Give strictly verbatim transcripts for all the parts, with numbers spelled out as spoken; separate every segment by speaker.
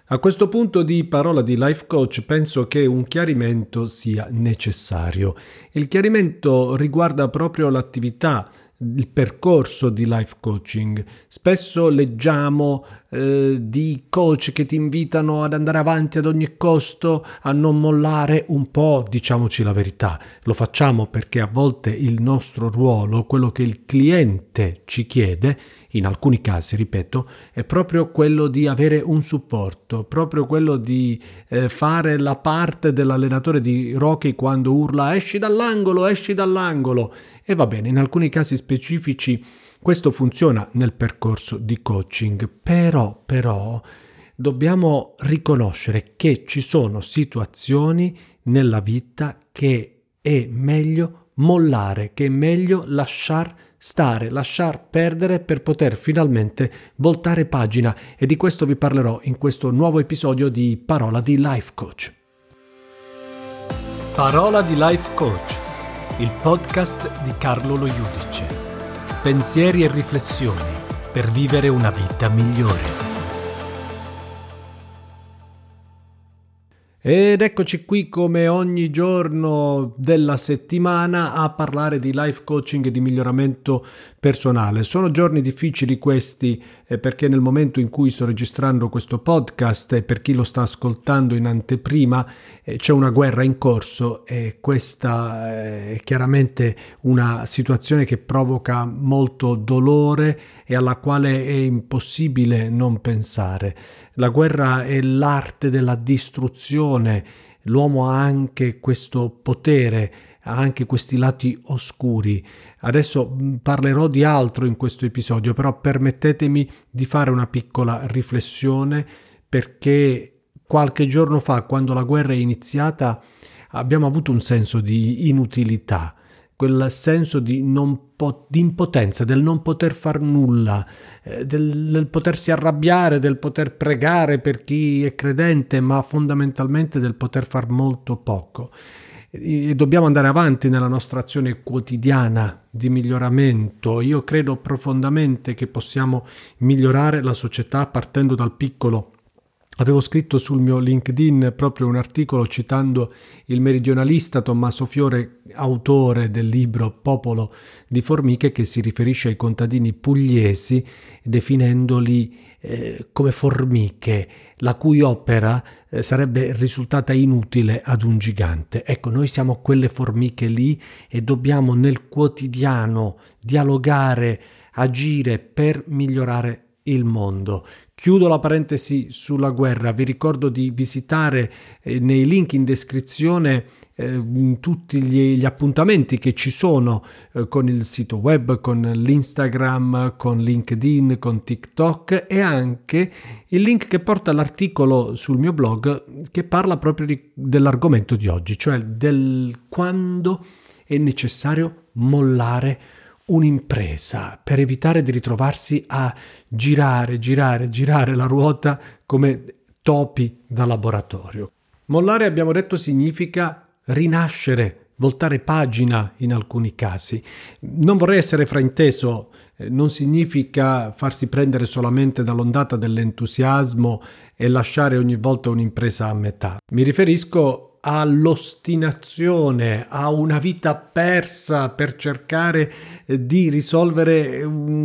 Speaker 1: A questo punto di Parola di Life Coach penso che un chiarimento sia necessario. Il chiarimento riguarda proprio l'attività, il percorso di life coaching. Spesso leggiamo eh, di coach che ti invitano ad andare avanti ad ogni costo, a non mollare. Un po', diciamoci la verità, lo facciamo perché a volte il nostro ruolo, quello che il cliente ci chiede, in alcuni casi, ripeto, è proprio quello di avere un supporto, proprio quello di eh, fare la parte dell'allenatore di Rocky quando urla esci dall'angolo, esci dall'angolo. E va bene, in alcuni casi specifici questo funziona nel percorso di coaching, però, però dobbiamo riconoscere che ci sono situazioni nella vita che è meglio mollare, che è meglio lasciar stare, lasciar perdere per poter finalmente voltare pagina, e di questo vi parlerò in questo nuovo episodio di Parola di Life Coach. Parola di Life Coach, il podcast di Carlo Lo Judice. Pensieri e riflessioni per vivere una vita migliore. Ed eccoci qui come ogni giorno della settimana a parlare di life coaching e di miglioramento personale. Sono giorni difficili questi eh, perché nel momento in cui sto registrando questo podcast e per chi lo sta ascoltando in anteprima eh, c'è una guerra in corso, e questa eh, è chiaramente una situazione che provoca molto dolore e alla quale è impossibile non pensare. La guerra è l'arte della distruzione, l'uomo ha anche questo potere, ha anche questi lati oscuri. Adesso parlerò di altro in questo episodio, però permettetemi di fare una piccola riflessione, perché qualche giorno fa, quando la guerra è iniziata, abbiamo avuto un senso di inutilità, quel senso di, non po- di impotenza, del non poter far nulla, eh, del, del potersi arrabbiare, del poter pregare per chi è credente, ma fondamentalmente del poter far molto poco. E dobbiamo andare avanti nella nostra azione quotidiana di miglioramento. Io credo profondamente che possiamo migliorare la società partendo dal piccolo. Avevo scritto sul mio LinkedIn proprio un articolo citando il meridionalista Tommaso Fiore, autore del libro Popolo di formiche, che si riferisce ai contadini pugliesi definendoli eh, come formiche, la cui opera eh, sarebbe risultata inutile ad un gigante. Ecco, noi siamo quelle formiche lì e dobbiamo nel quotidiano dialogare, agire per migliorare il mondo. Chiudo la parentesi sulla guerra, vi ricordo di visitare eh, nei link in descrizione eh, tutti gli, gli appuntamenti che ci sono eh, con il sito web, con l'Instagram, con LinkedIn, con TikTok, e anche il link che porta all'articolo sul mio blog che parla proprio di, dell'argomento di oggi, cioè del quando è necessario mollare un'impresa per evitare di ritrovarsi a girare, girare, girare la ruota come topi da laboratorio. Mollare, abbiamo detto, significa rinascere, voltare pagina in alcuni casi. Non vorrei essere frainteso, eh, non significa farsi prendere solamente dall'ondata dell'entusiasmo e lasciare ogni volta un'impresa a metà. Mi riferisco all'ostinazione, a una vita persa per cercare di risolvere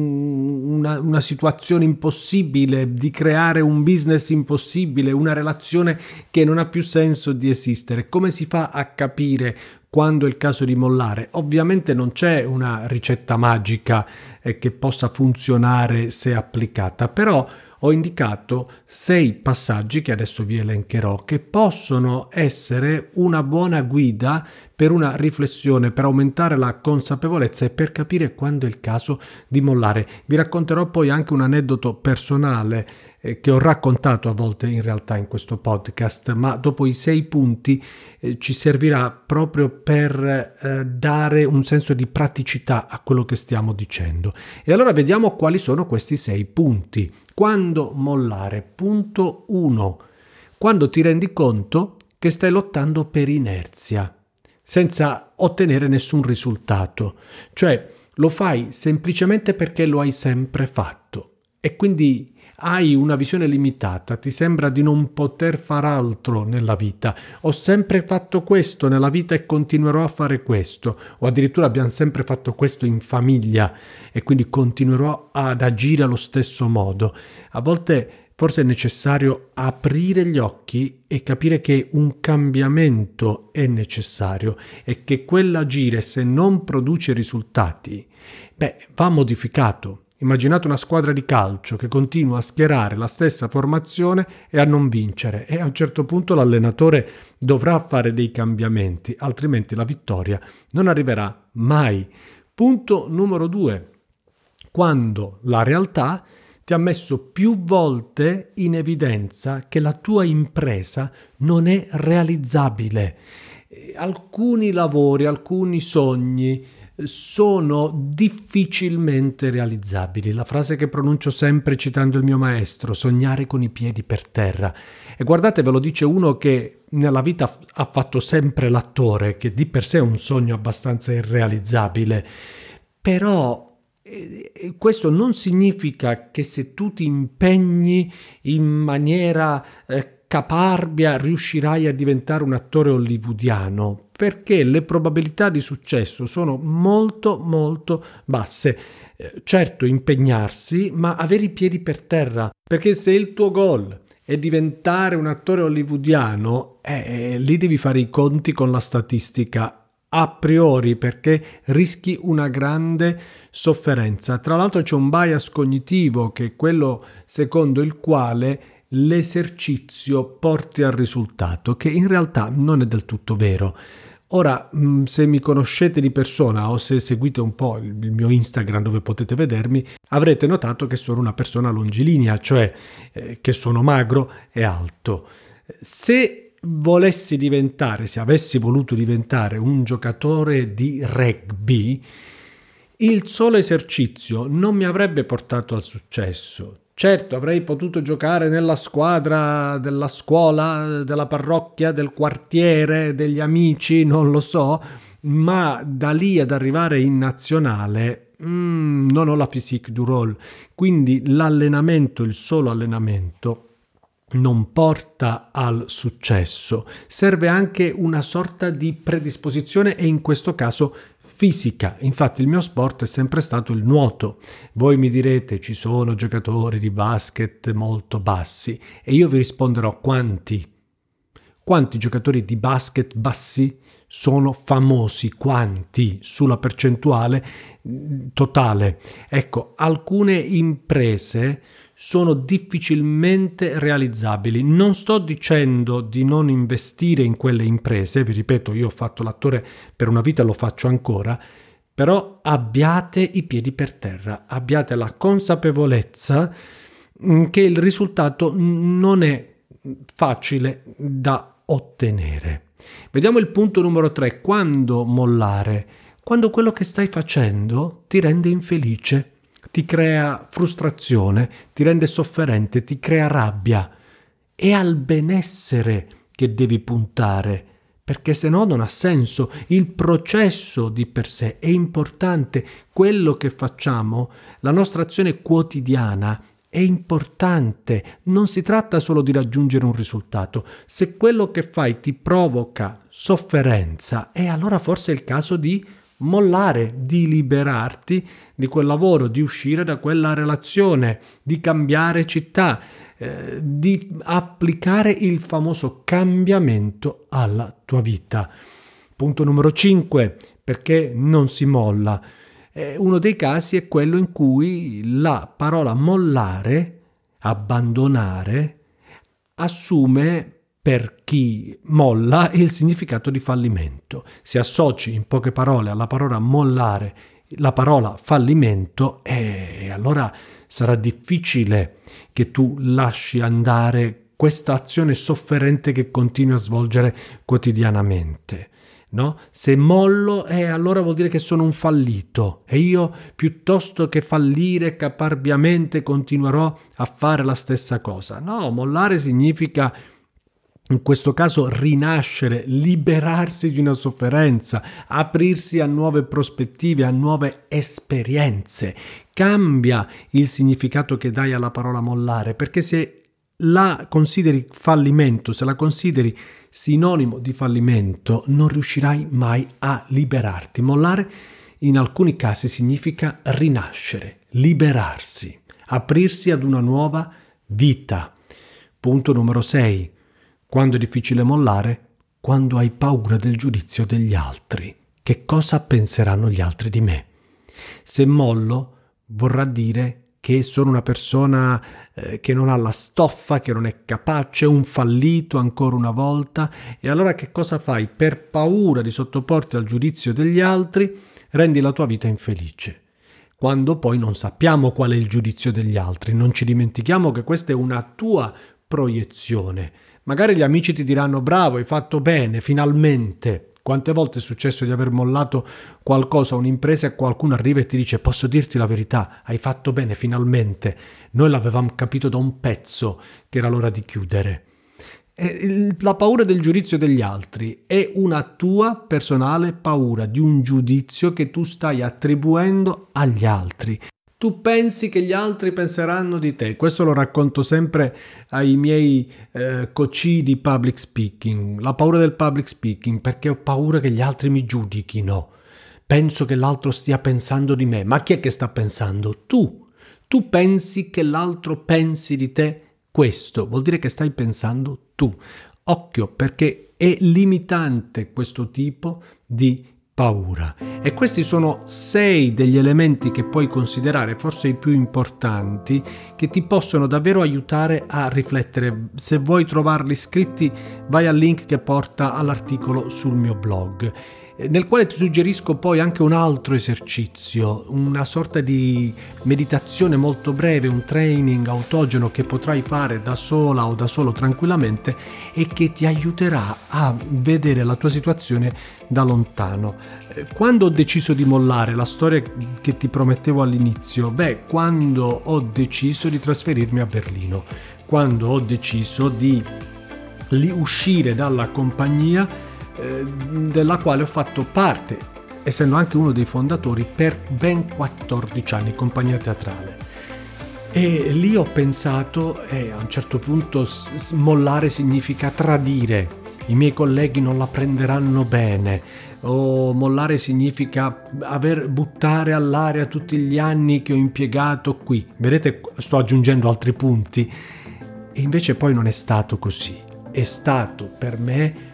Speaker 1: una, una situazione impossibile, di creare un business impossibile, una relazione che non ha più senso di esistere. Come si fa a capire quando è il caso di mollare? Ovviamente non c'è una ricetta magica eh, che possa funzionare se applicata, però ho indicato sei passaggi che adesso vi elencherò, che possono essere una buona guida per una riflessione, per aumentare la consapevolezza e per capire quando è il caso di mollare. Vi racconterò poi anche un aneddoto personale eh, che ho raccontato a volte in realtà in questo podcast, ma dopo i sei punti eh, ci servirà proprio per eh, dare un senso di praticità a quello che stiamo dicendo. E allora vediamo quali sono questi sei punti. Quando mollare? Punto uno. Quando ti rendi conto che stai lottando per inerzia, senza ottenere nessun risultato. Cioè, lo fai semplicemente perché lo hai sempre fatto. E quindi hai una visione limitata, ti sembra di non poter far altro nella vita. Ho sempre fatto questo nella vita e continuerò a fare questo, o addirittura abbiamo sempre fatto questo in famiglia e quindi continuerò ad agire allo stesso modo. A volte forse è necessario aprire gli occhi e capire che un cambiamento è necessario e che quell'agire, se non produce risultati, beh, va modificato. Immaginate una squadra di calcio che continua a schierare la stessa formazione e a non vincere, e a un certo punto l'allenatore dovrà fare dei cambiamenti, altrimenti la vittoria non arriverà mai. Punto numero due. Quando la realtà ti ha messo più volte in evidenza che la tua impresa non è realizzabile. Alcuni lavori, alcuni sogni sono difficilmente realizzabili. La frase che pronuncio sempre citando il mio maestro: sognare con i piedi per terra. E guardate, ve lo dice uno che nella vita ha fatto sempre l'attore, che di per sé è un sogno abbastanza irrealizzabile. Però questo non significa che se tu ti impegni in maniera eh, caparbia riuscirai a diventare un attore hollywoodiano, perché le probabilità di successo sono molto molto basse. Eh, certo, impegnarsi, ma avere i piedi per terra, perché se il tuo goal è diventare un attore hollywoodiano, eh, lì devi fare i conti con la statistica a priori, perché rischi una grande sofferenza. Tra l'altro c'è un bias cognitivo, che è quello secondo il quale l'esercizio porti al risultato, che in realtà non è del tutto vero. Ora, se mi conoscete di persona o se seguite un po' il mio Instagram dove potete vedermi, avrete notato che sono una persona longilinea, cioè eh, che sono magro e alto. Se volessi diventare, se avessi voluto diventare un giocatore di rugby, il solo esercizio non mi avrebbe portato al successo. Certo, avrei potuto giocare nella squadra della scuola, della parrocchia, del quartiere, degli amici, non lo so, ma da lì ad arrivare in nazionale mm, non ho la physique du rôle. Quindi l'allenamento, il solo allenamento, non porta al successo. Serve anche una sorta di predisposizione, e in questo caso fisica. Infatti il mio sport è sempre stato il nuoto. Voi mi direte: ci sono giocatori di basket molto bassi, e io vi risponderò: quanti? Quanti giocatori di basket bassi sono famosi? Quanti? Sulla percentuale totale. Ecco, alcune imprese sono difficilmente realizzabili. Non sto dicendo di non investire in quelle imprese, vi ripeto, io ho fatto l'attore per una vita e lo faccio ancora, però abbiate i piedi per terra, abbiate la consapevolezza che il risultato non è facile da ottenere. Vediamo il punto numero tre. Quando mollare? Quando quello che stai facendo ti rende infelice, ti crea frustrazione, ti rende sofferente, ti crea rabbia. È al benessere che devi puntare, perché se no non ha senso. Il processo di per sé è importante, quello che facciamo, la nostra azione quotidiana è importante, non si tratta solo di raggiungere un risultato. Se quello che fai ti provoca sofferenza, e allora forse è il caso di mollare, di liberarti di quel lavoro, di uscire da quella relazione, di cambiare città, eh, di applicare il famoso cambiamento alla tua vita. Punto numero cinque. Perché non si molla? Eh, uno dei casi è quello in cui la parola mollare, abbandonare, assume per chi molla il significato di fallimento. Se associ in poche parole alla parola mollare la parola fallimento, e allora sarà difficile che tu lasci andare questa azione sofferente che continui a svolgere quotidianamente. No? Se mollo, eh, allora vuol dire che sono un fallito, e io, piuttosto che fallire caparbiamente, continuerò a fare la stessa cosa. No, mollare significa in questo caso rinascere, liberarsi di una sofferenza, aprirsi a nuove prospettive, a nuove esperienze. Cambia il significato che dai alla parola mollare, perché se la consideri fallimento, se la consideri sinonimo di fallimento, non riuscirai mai a liberarti. Mollare in alcuni casi significa rinascere, liberarsi, aprirsi ad una nuova vita. Punto numero sei. Quando è difficile mollare? Quando hai paura del giudizio degli altri. Che cosa penseranno gli altri di me? Se mollo, vorrà dire che sono una persona eh, che non ha la stoffa, che non è capace, un fallito ancora una volta. E allora che cosa fai? Per paura di sottoporti al giudizio degli altri, rendi la tua vita infelice. Quando poi non sappiamo qual è il giudizio degli altri, non ci dimentichiamo che questa è una tua proiezione. Magari gli amici ti diranno bravo, hai fatto bene, finalmente. Quante volte è successo di aver mollato qualcosa, un'impresa, e qualcuno arriva e ti dice posso dirti la verità, hai fatto bene, finalmente. Noi l'avevamo capito da un pezzo che era l'ora di chiudere. E la paura del giudizio degli altri è una tua personale paura di un giudizio che tu stai attribuendo agli altri. Tu pensi che gli altri penseranno di te. Questo lo racconto sempre ai miei eh, coach di public speaking. La paura del public speaking, perché ho paura che gli altri mi giudichino. Penso che l'altro stia pensando di me. Ma chi è che sta pensando? Tu. Tu pensi che l'altro pensi di te questo. Vuol dire che stai pensando tu. Occhio, perché è limitante questo tipo di paura. E questi sono sei degli elementi che puoi considerare, forse i più importanti, che ti possono davvero aiutare a riflettere. Se vuoi trovarli scritti, vai al link che porta all'articolo sul mio blog, nel quale ti suggerisco poi anche un altro esercizio, una sorta di meditazione molto breve, un training autogeno che potrai fare da sola o da solo tranquillamente e che ti aiuterà a vedere la tua situazione da lontano. Quando ho deciso di mollare, la storia che ti promettevo all'inizio, beh, quando ho deciso di trasferirmi a Berlino, quando ho deciso di uscire dalla compagnia della quale ho fatto parte, essendo anche uno dei fondatori, per ben quattordici anni, compagnia teatrale. E lì ho pensato, eh, a un certo punto s- mollare significa tradire, i miei colleghi non la prenderanno bene, o mollare significa aver buttare all'aria tutti gli anni che ho impiegato qui. Vedete, sto aggiungendo altri punti. E invece poi non è stato così. È stato per me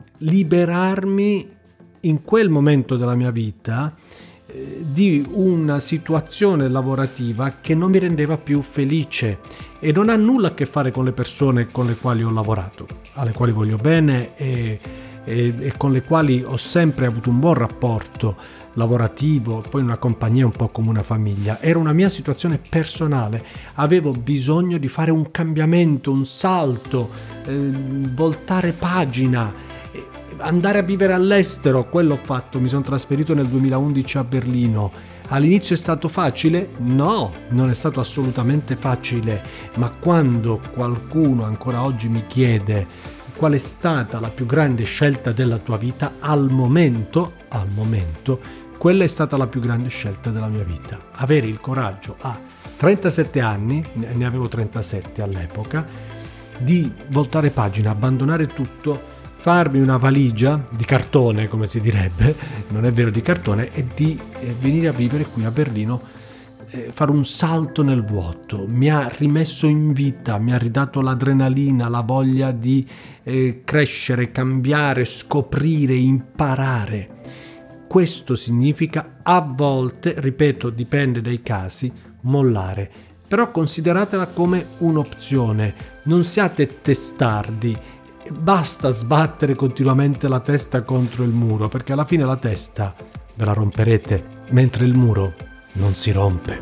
Speaker 1: liberarmi in quel momento della mia vita eh, di una situazione lavorativa che non mi rendeva più felice e non ha nulla a che fare con le persone con le quali ho lavorato, alle quali voglio bene e, e, e con le quali ho sempre avuto un buon rapporto lavorativo, poi una compagnia un po' come una famiglia. Era una mia situazione personale, avevo bisogno di fare un cambiamento, un salto, eh, voltare pagina, andare a vivere all'estero. Quello ho fatto, mi sono trasferito nel duemilaundici a Berlino. All'inizio è stato facile? No, non è stato assolutamente facile, ma quando qualcuno ancora oggi mi chiede qual è stata la più grande scelta della tua vita, al momento, al momento, quella è stata la più grande scelta della mia vita. Avere il coraggio a trentasette anni, ne avevo trentasette all'epoca, di voltare pagina, abbandonare tutto, farmi una valigia di cartone, come si direbbe, non è vero di cartone, e di eh, venire a vivere qui a Berlino, eh, fare un salto nel vuoto. Mi ha rimesso in vita, mi ha ridato l'adrenalina, la voglia di eh, crescere, cambiare, scoprire, imparare. Questo significa a volte, ripeto, dipende dai casi, mollare. Però consideratela come un'opzione, non siate testardi. Basta sbattere continuamente la testa contro il muro, perché alla fine la testa ve la romperete, mentre il muro non si rompe.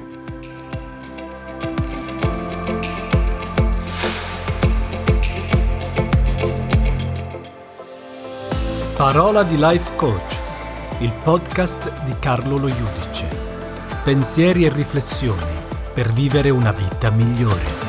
Speaker 1: Parola di Life Coach, il podcast di Carlo Lo Judice. Pensieri e riflessioni per vivere una vita migliore.